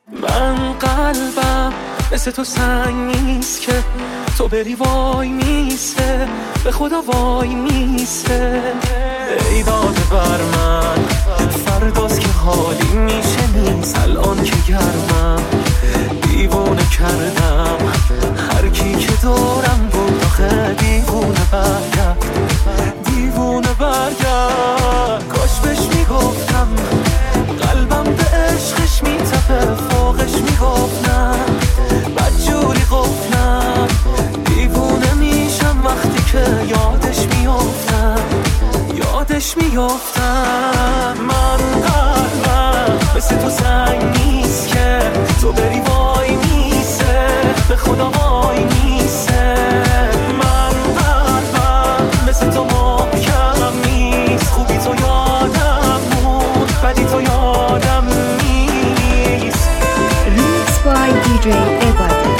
من قلبم مثل تو سنگ نیست که تو بری وای میسه، به خدا وای میسه. ای داده بر من فرداست که حالی میشه نیست، الان که گرمم دیوونه کردم هر کی که دورم بود. آخه دیوونه برگرد، دیوونه برگرد. کاش بهش میگفتم قلبم به عشقش میتپه، فوقش میگفتم بدجوری قفلم. دیوونه میشم وقتی که یادش میافتم، یادش میافتم. من قلبم مثل تو سنگ نیست که تو بری وای میسه، به خدا وای میسه. من قلبم مثل تو محکم نیست، خوبی تو یادم بود، بدی تو یادم نیست. Remix by DJ Ebade.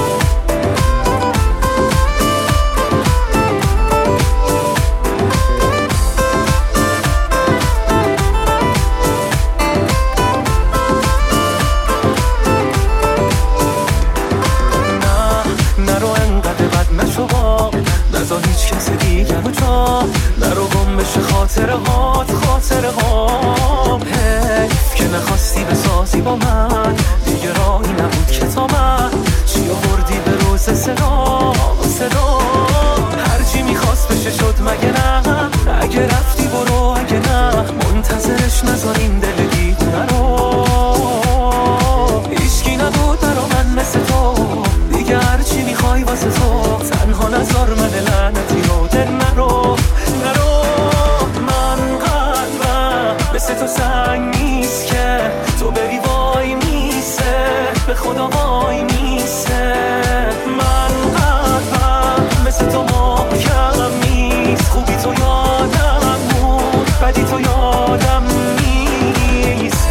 خاطره هام حیف که نخواستی بسازی با من، دیگه راهی نبود که تا من چی آوردی به روز صدا. هرچی میخواست بشه شد مگه نه؟ اگه رفتی برو، اگه نه منتظرش نذاریم دل دیوونه رو. هیچکی نبود برا من مثل تو، دیگه هرچی میخوای واسه تو، تنها نذار من لعنتی رو دل نرو. مثل تو سنگ نیست که تو بری وای میسه، به خدا وای میسه. من قلبم مثل تو محکم نیست، خوبی تو یادم بود، بدی تو یادم نیست.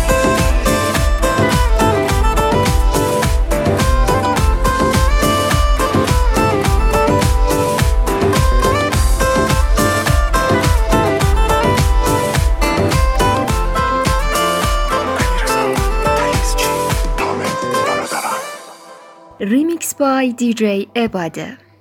Remix by DJ Ebade.